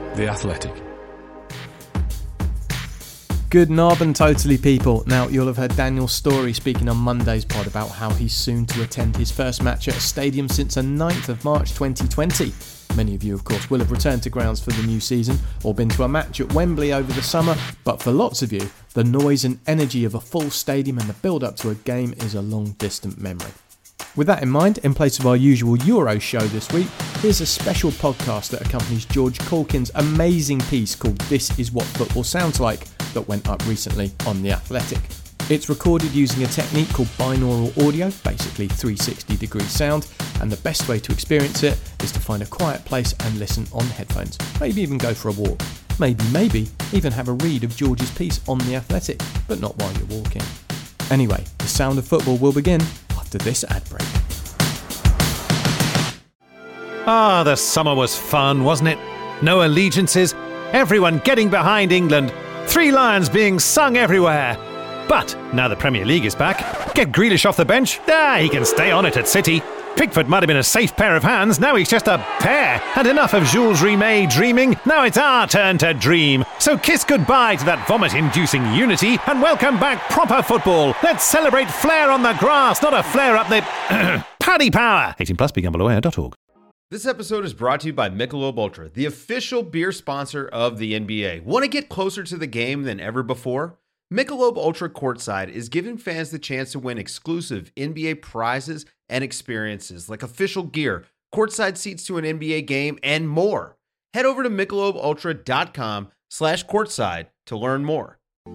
The Athletic. Good knob and totally people. Now, you'll have heard Daniel Storey speaking on Monday's pod about how he's soon to attend his first match at a stadium since the 9th of March 2020. Many of you, of course, will have returned to grounds for the new season or been to a match at Wembley over the summer, but for lots of you, the noise and energy of a full stadium and the build-up to a game is a long-distant memory. With that in mind, in place of our usual Euro show this week, here's a special podcast that accompanies George Caulkin's amazing piece called This Is What Football Sounds Like that went up recently on The Athletic. It's recorded using a technique called binaural audio, basically 360-degree sound, and the best way to experience it is to find a quiet place and listen on headphones. Maybe even go for a walk. Maybe even have a read of George's piece on The Athletic, but not while you're walking. Anyway, the sound of football will begin after this ad break. The summer was fun, wasn't it? No allegiances, everyone getting behind England, 3 Lions being sung everywhere. But now the Premier League is back, get Grealish off the bench, he can stay on it at City. Pickford might have been a safe pair of hands, now he's just a pair. And enough of Jules Rimet dreaming, now it's our turn to dream. So kiss goodbye to that vomit-inducing unity and welcome back proper football. Let's celebrate flair on the grass, not a flare up the paddy power. 18 plus, begambleaware.org. This episode is brought to you by Michelob Ultra, the official beer sponsor of the NBA. Want to get closer to the game than ever before? Michelob Ultra Courtside is giving fans the chance to win exclusive NBA prizes and experiences like official gear, courtside seats to an NBA game, and more. Head over to MichelobUltra.com/courtside to learn more.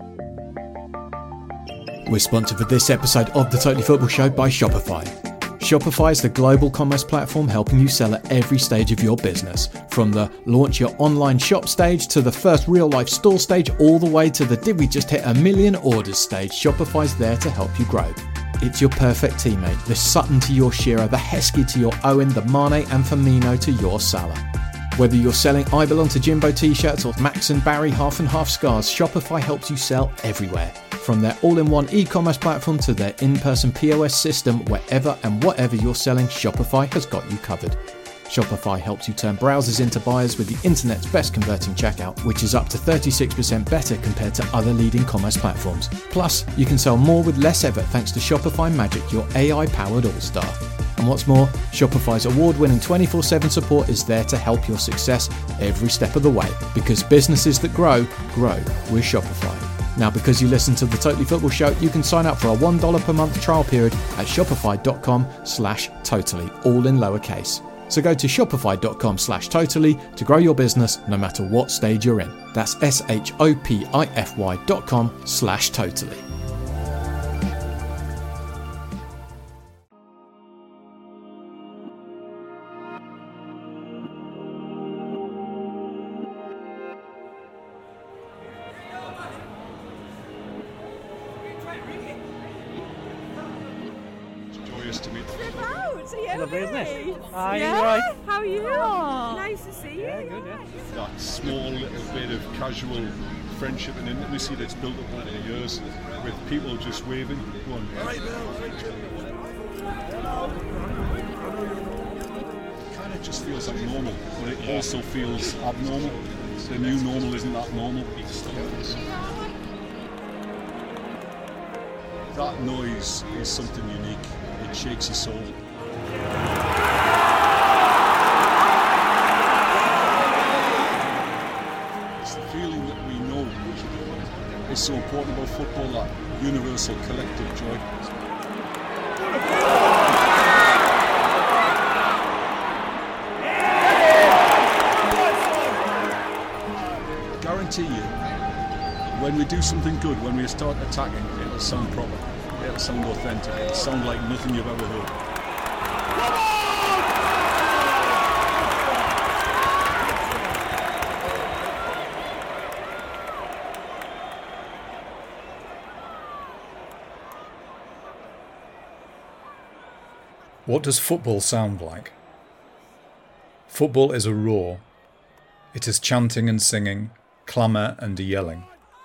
We're sponsored for this episode of The Totally Football Show by Shopify. Shopify is the global commerce platform helping you sell at every stage of your business. From the launch your online shop stage to the first real life store stage, all the way to the did we just hit 1 million orders stage, Shopify's there to help you grow. It's your perfect teammate, the Sutton to your Shearer, the Heskey to your Owen, the Mane and Firmino to your Salah. Whether you're selling I Belong to Jimbo t-shirts or Max and Barry half and half scarves, Shopify helps you sell everywhere. From their all-in-one e-commerce platform to their in-person POS system, wherever and whatever you're selling, Shopify has got you covered. Shopify helps you turn browsers into buyers with the internet's best converting checkout, which is up to 36% better compared to other leading commerce platforms. Plus, you can sell more with less effort thanks to Shopify Magic, your AI-powered all-star. And what's more, Shopify's award-winning 24/7 support is there to help your success every step of the way. Because businesses that grow, grow with Shopify. Now, because you listen to the Totally Football Show, you can sign up for a $1 per month trial period at shopify.com/totally, all in lowercase. So go to shopify.com/totally to grow your business no matter what stage you're in. That's shopify.com/totally. Lovely, isn't it? Hi, yeah? right. How are you? Oh. Nice to see you. Yeah, good, yeah. That small little bit of casual friendship and intimacy that's built up over the years with people just waving. Go on. Kind of just feels like normal, but it also feels abnormal. The new normal isn't that normal. That noise is something unique. It shakes your soul. It's the feeling that we know is so important about football, that universal collective joy. I guarantee you, when we do something good, when we start attacking, it'll sound proper, it'll sound authentic, it'll sound like nothing you've ever heard. What does football sound like? Football is a roar. It is chanting and singing, clamour and yelling.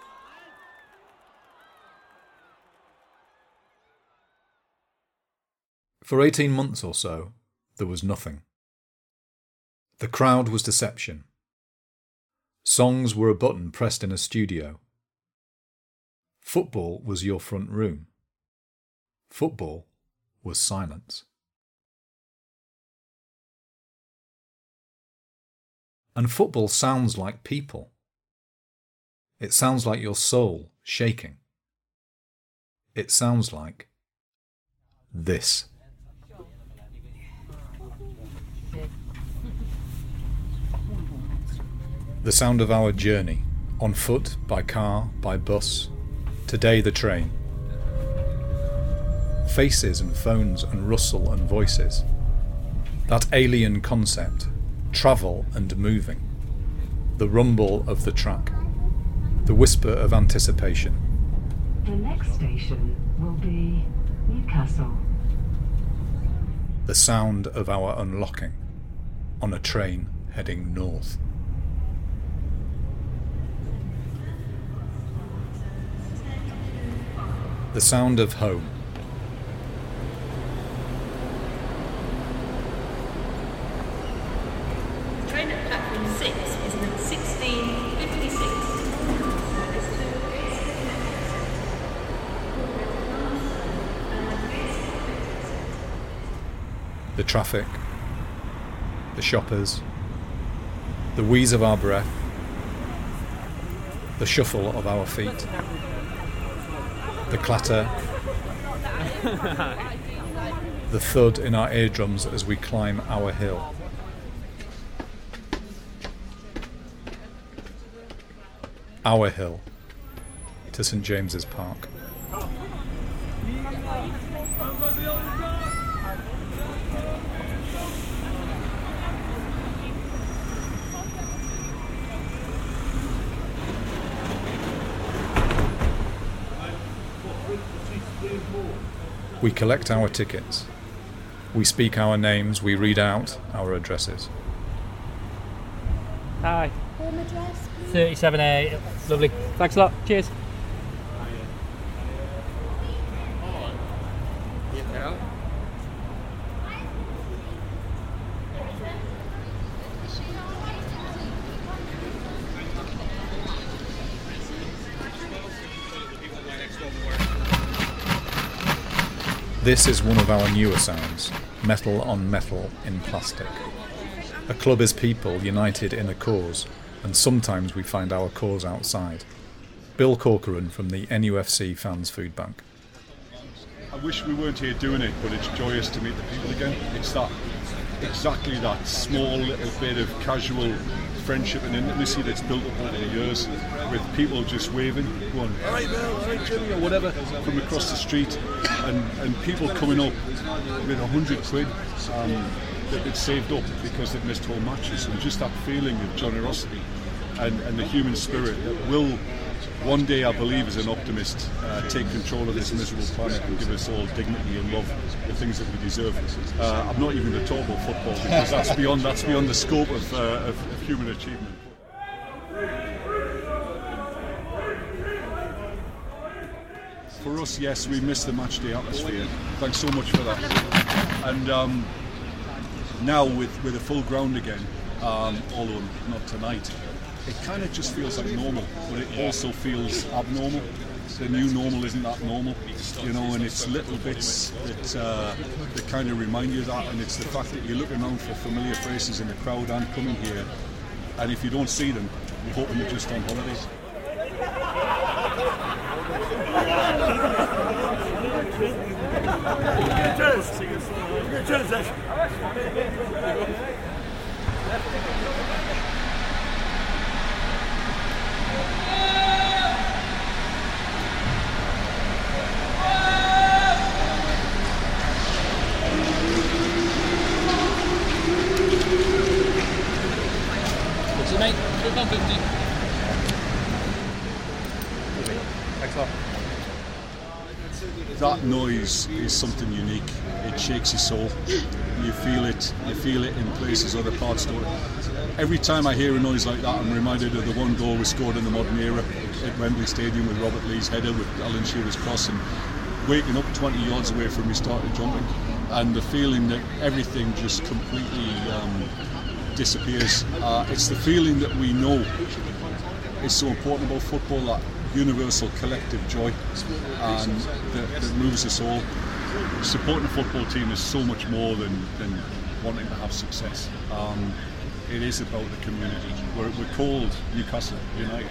For 18 months or so, there was nothing. The crowd was deception. Songs were a button pressed in a studio. Football was your front room. Football was silence. And football sounds like people. It sounds like your soul shaking. It sounds like this. The sound of our journey, on foot, by car, by bus, today the train. Faces and phones and rustle and voices. That alien concept, travel and moving. The rumble of the track. The whisper of anticipation. The next station will be Newcastle. The sound of our unlocking on a train heading north. The sound of home. Train at platform 6 is at 16:56. The traffic. The shoppers. The wheeze of our breath. The shuffle of our feet. The clatter. The thud in our eardrums as we climb our hill. Our hill to St James's Park. We collect our tickets. We speak our names. We read out our addresses. Hi. 37A. Lovely. Thanks a lot. Cheers. This is one of our newer sounds, metal on metal in plastic. A club is people united in a cause, and sometimes we find our cause outside. Bill Corcoran from the NUFC Fans Food Bank. I wish we weren't here doing it, but it's joyous to meet the people again. It's that, exactly that small little bit of casual friendship and intimacy that's built up over the years, with people just waving, going, all right Bill, all right Jimmy, or whatever, from across the street, and people coming up with £100 that they'd saved up because they'd missed home matches, and just that feeling of generosity and the human spirit that will one day, I believe, as an optimist, take control of this miserable planet and give us all dignity and love, the things that we deserve. I'm not even going to talk about football because that's beyond the scope of human achievement. For us, yes, we missed the match day atmosphere. Thanks so much for that. And now with a full ground again, although not tonight, it kind of just feels like normal, but it also feels abnormal. The new normal isn't that normal, you know, and it's little bits that kind of remind you of that, and it's the fact that you're looking around for familiar faces in the crowd and coming here, and if you don't see them, you're hoping they're just on holidays. What's it, mate? £2.50. Thanks a lot. That noise is something unique. It shakes your soul. You feel it in places other parts don't. Every time I hear a noise like that, I'm reminded of the one goal we scored in the modern era at Wembley Stadium with Robert Lee's header with Alan Shearer's cross, and waking up 20 yards away from me started jumping, and the feeling that everything just completely disappears. It's the feeling that we know is so important about football, that universal collective joy and that moves us all. Supporting a football team is so much more than wanting to have success. It is about the community. We're called Newcastle United.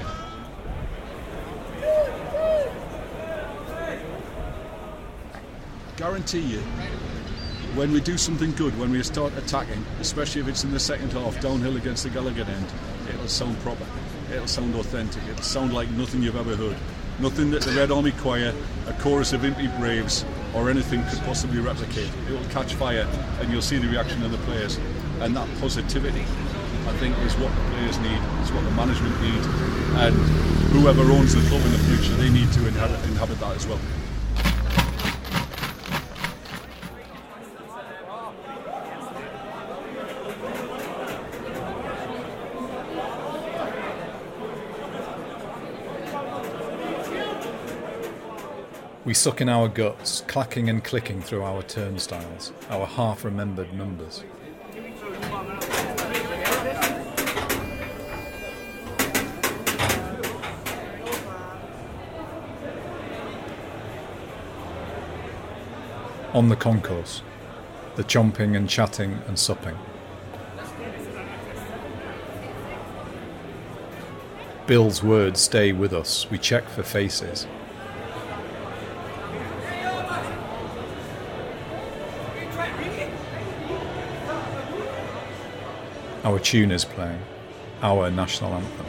Guarantee you, when we do something good, when we start attacking, especially if it's in the second half, downhill against the Gallagher end, it'll sound proper, it'll sound authentic, it'll sound like nothing you've ever heard. Nothing that the Red Army Choir, a chorus of Impey Braves, or anything could possibly replicate. It will catch fire, and you'll see the reaction of the players. And that positivity, I think, is what the players need, is what the management need, and whoever owns the club in the future, they need to inhabit that as well. We suck in our guts, clacking and clicking through our turnstiles, our half-remembered numbers. On the concourse, the chomping and chatting and supping. Bill's words stay with us, we check for faces. Our tune is playing, our national anthem.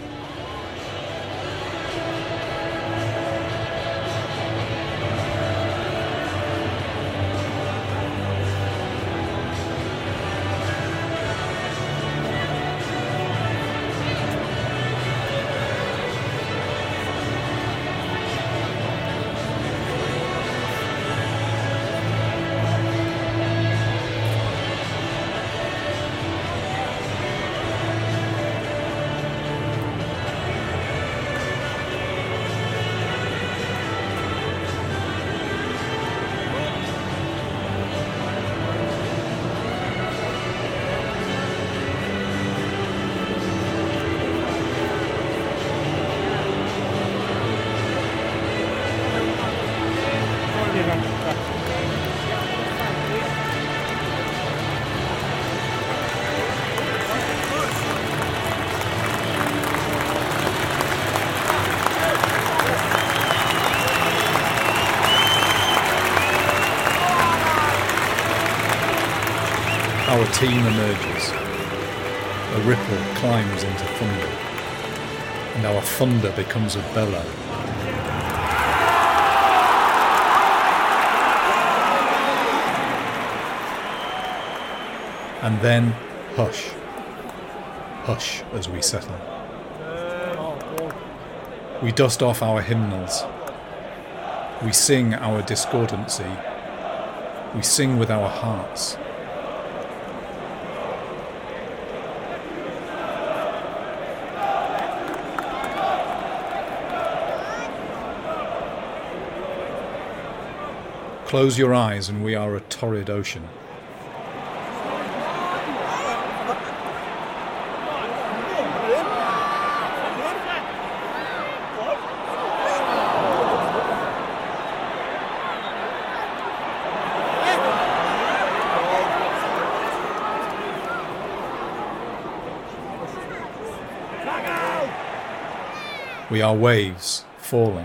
Our team emerges. A ripple climbs into thunder, and our thunder becomes a bellow. And then, hush. Hush as we settle. We dust off our hymnals. We sing our discordancy. We sing with our hearts. Close your eyes and we are a torrid ocean. We are waves falling,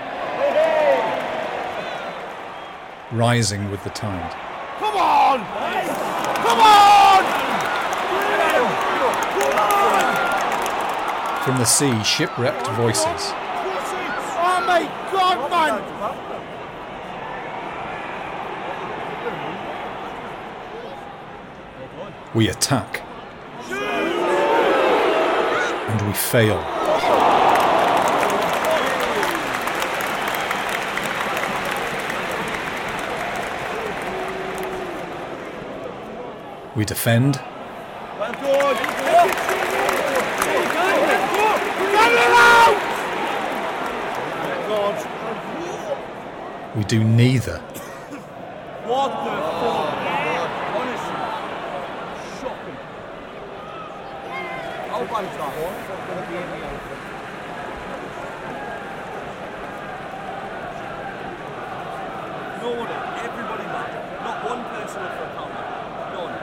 rising with the tide. Come on! Come on! From the sea, shipwrecked voices. Oh my God, man! We attack. And we fail. We defend. We do neither. What the fuck? Honestly, shocking. How bad is that? Nobody. Everybody back. Not one person up for a counter. None.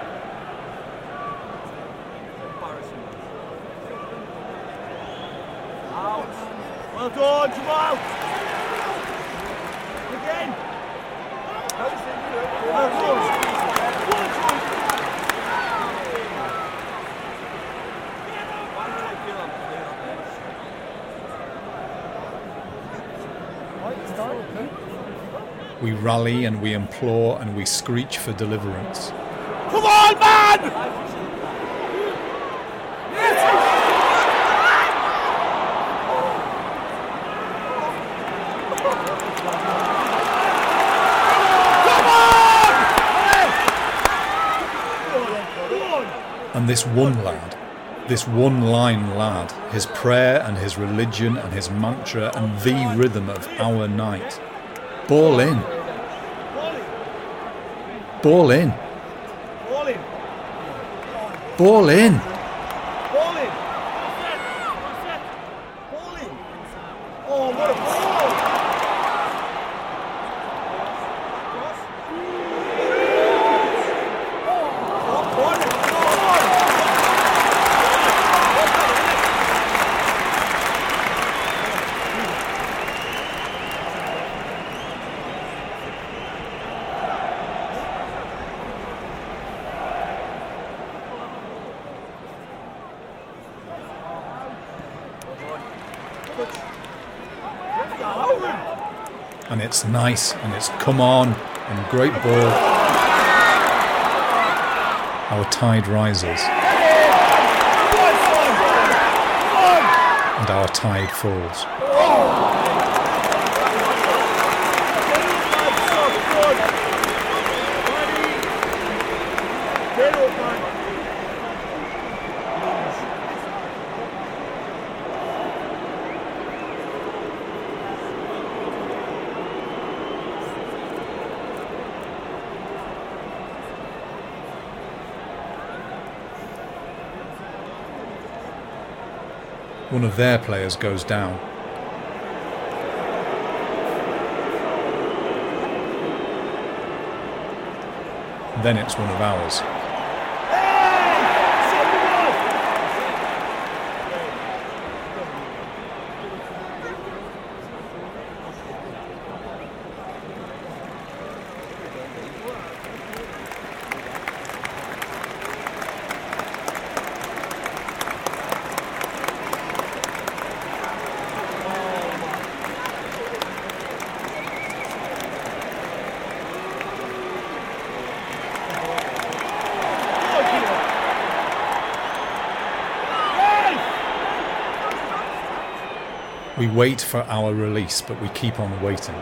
Embarrassing. Out. Well done, Jamal. Again. We rally and we implore and we screech for deliverance. Come on, man! And this one lad, this one-line lad, his prayer and his religion and his mantra and the rhythm of our night. Ball in. Ball in. Ball in. Oh, what a ball! And it's nice, and it's come on, and great ball. Our tide rises. And our tide falls. One of their players goes down. Then it's one of ours. We wait for our release, but we keep on waiting.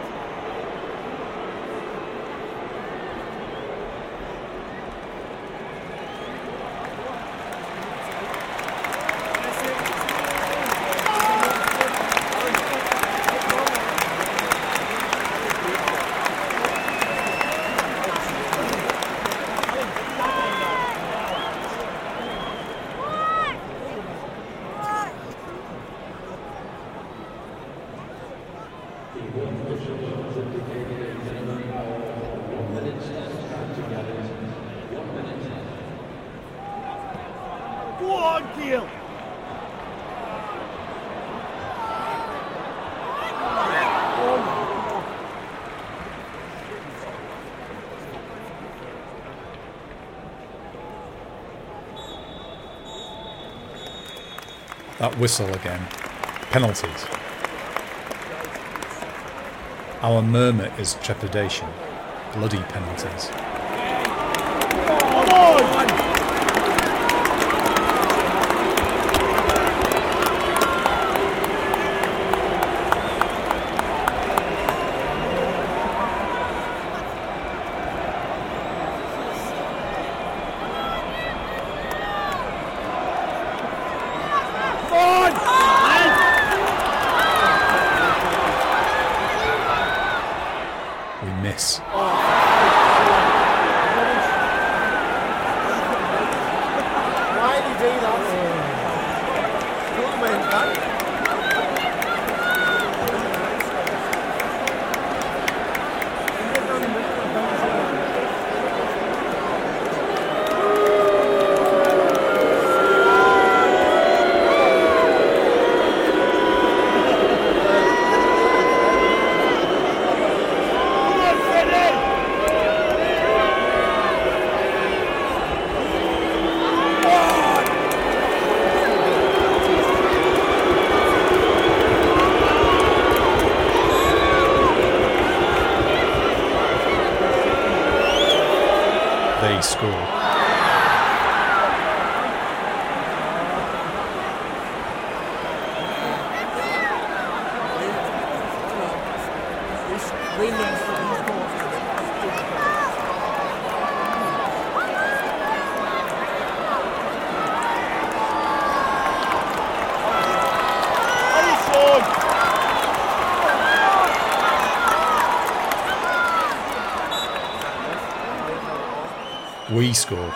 Go on, Gil! That whistle again. Penalties. Our murmur is trepidation. Bloody penalties. Come on! We miss. Why did he do that? Greenland's for these goals. We score.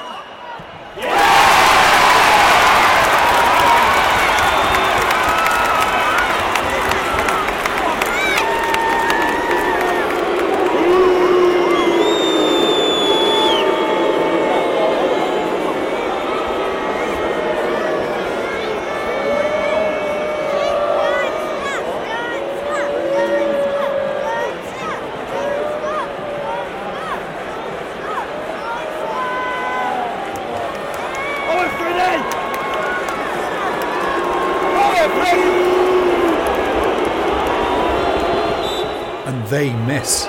And they miss.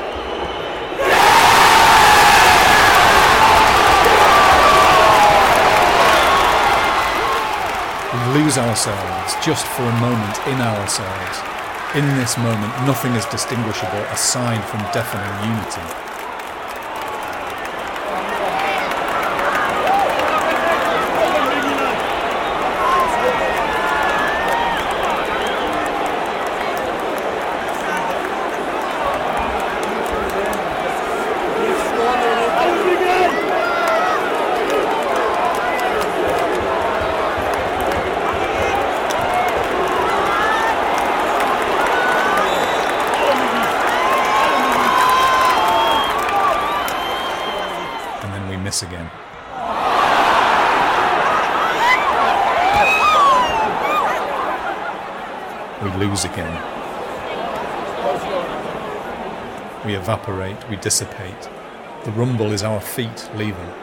We lose ourselves just for a moment in ourselves. In this moment, nothing is distinguishable aside from deafening unity. Again. We lose again. We evaporate, we dissipate. The rumble is our feet leaving.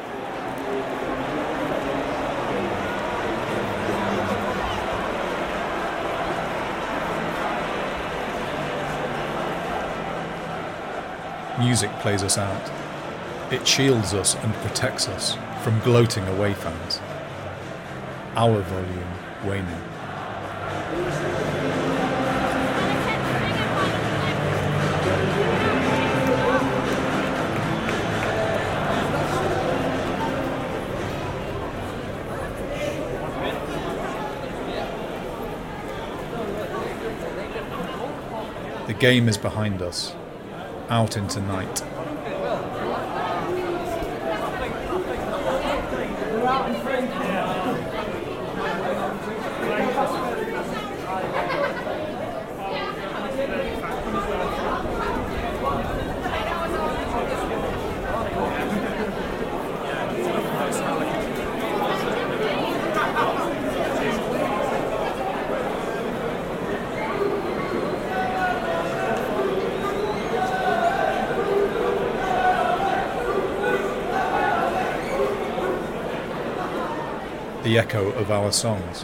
Music plays us out. It shields us and protects us from gloating away fans. Our volume waning. The game is behind us, out into night. The echo of our songs.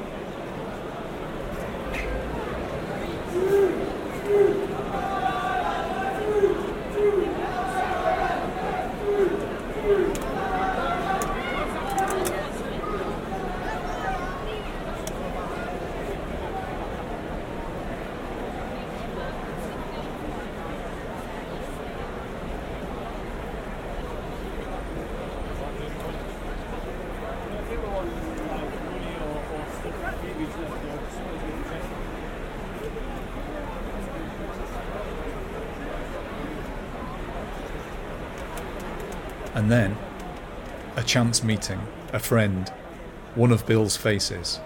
And then, a chance meeting, a friend, one of Bill's faces.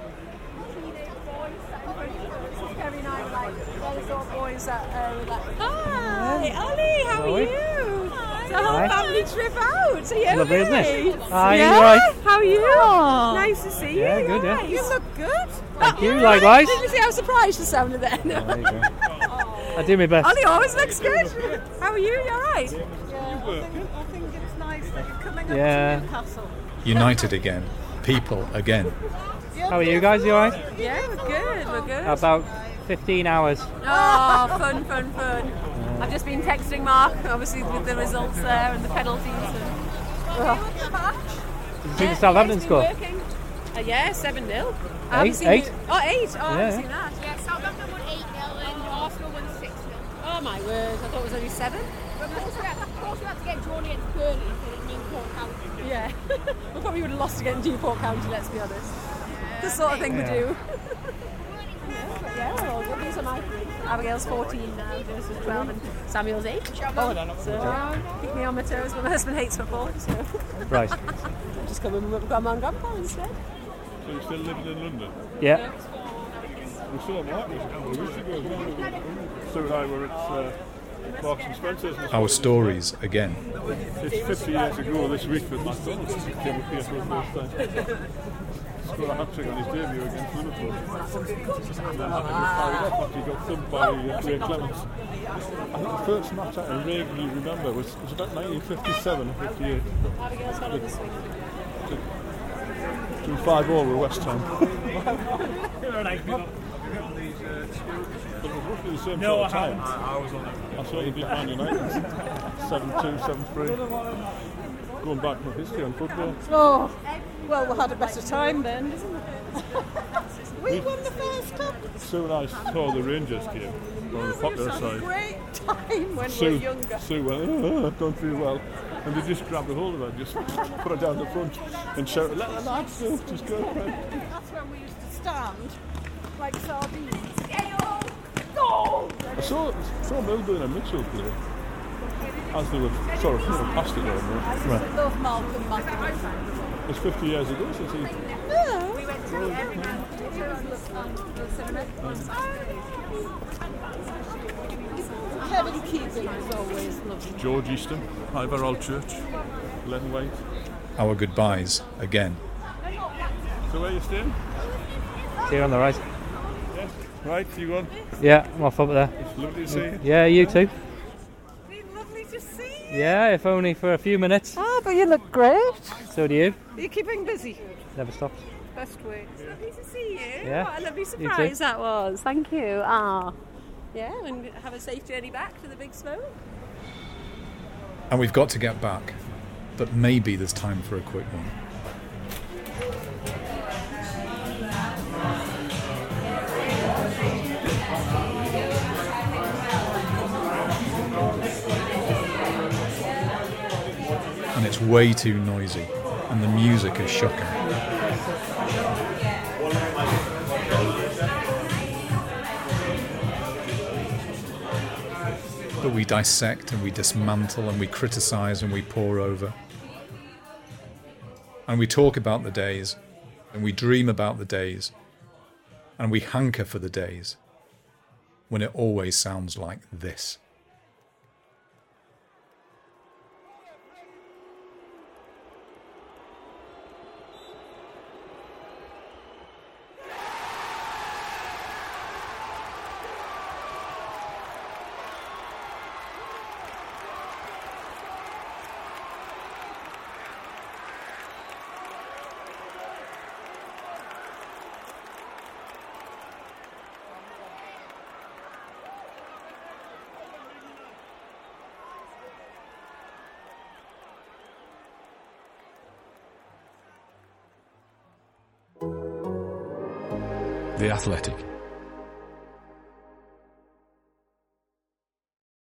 Hi, Ollie, how are you? It's a whole family trip out. Are you Lovely, isn't okay? it? Hi, yeah? you right? How are you? Oh. Nice to see Yeah, you. good, yeah. Right. You look good. Thank you, likewise. Did you see how surprised you sounded then? There you go. I do my best. Ollie always looks good. How are you? You alright? I think it's nice that you're coming up Yeah. to Newcastle. United again. People again. How are you guys? You alright? Yeah, we're good. We're good. About 15 hours. Oh, fun. I've just been texting Mark, obviously with the results there and the penalties. Did you see the Southampton score? Yeah, 7-0. Eight? Oh, 8. Oh, I haven't Yeah. seen that. Yeah, Southampton won 8-0 and Arsenal won 6-0. Oh, Oh my word, I thought it was only 7. But of course we had to get drawn against Burnley instead of Newport County. Yeah. We probably would have lost against Newport County, let's be honest. The sort of thing we do. Yeah, we're all good. These are my Abigail's 14 now, Joseph's 12 and Samuel's 8. So keep me on my toes, but my husband hates football, so Right. just come and grandma and grandpa instead. So you're still living in London? Yeah. We saw Mark a couple of weeks ago. Sue and I were at Marks and Spencer's. Our stories again. It's 50 years ago this week that McDonald's came up here for the first time. Scored a hat-trick on his debut against Liverpool. And then carried off after he got thumped by Ray Clements. I think the first match I vaguely remember was about 1957 or 58. Abigail's got it this week. Doing 5-all with West Ham. But it was roughly the same sort of time. I saw you beat Man United 7-2, 7-3. Going back to history on football. Oh, well, we had a better time then, didn't we? We won the first cup. Sue and I saw the Rangers game on the popular We had a side. great time when we were younger. Sue went, I don't feel well. And they just grabbed a hold of her, just put her down the front and shouted, let the lads go, just go for it. That's when we used to stand like sardines. I saw Milburn and Mitchell play as they were sort of past it all. Right. I love Malcolm McDonald. It's 50 years ago since he... Yeah. We went to Kevin Keegan was always lovely. George Easton, Ivor Old Church, Len White. Our goodbyes again. So where are you staying? Here on the right. Yes. Right, you going? Yeah, I'm off up there. It's lovely to see you. Yeah, you too. It's lovely to see you. Yeah, if only for a few minutes. Ah, but you look great. So do you. Are you keeping busy? Never stops. Best way. It's lovely to see you. Yeah. What a lovely You too. surprise that was. Thank you. Ah. Yeah, and have a safe journey back to the Big Smoke. And we've got to get back, but maybe there's time for a quick one. And it's way too noisy, and the music is shocking. But we dissect and we dismantle and we criticise and we pore over. And we talk about the days, and we dream about the days, and we hanker for the days when it always sounds like this. The Athletic.